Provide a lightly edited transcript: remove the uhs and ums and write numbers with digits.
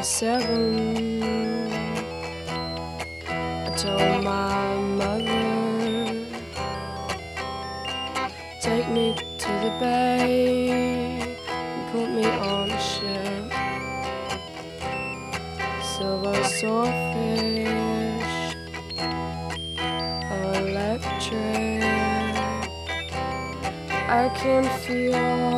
7, I told my mother, take me to the bay and put me on a ship. Silver swordfish, electric, I can feel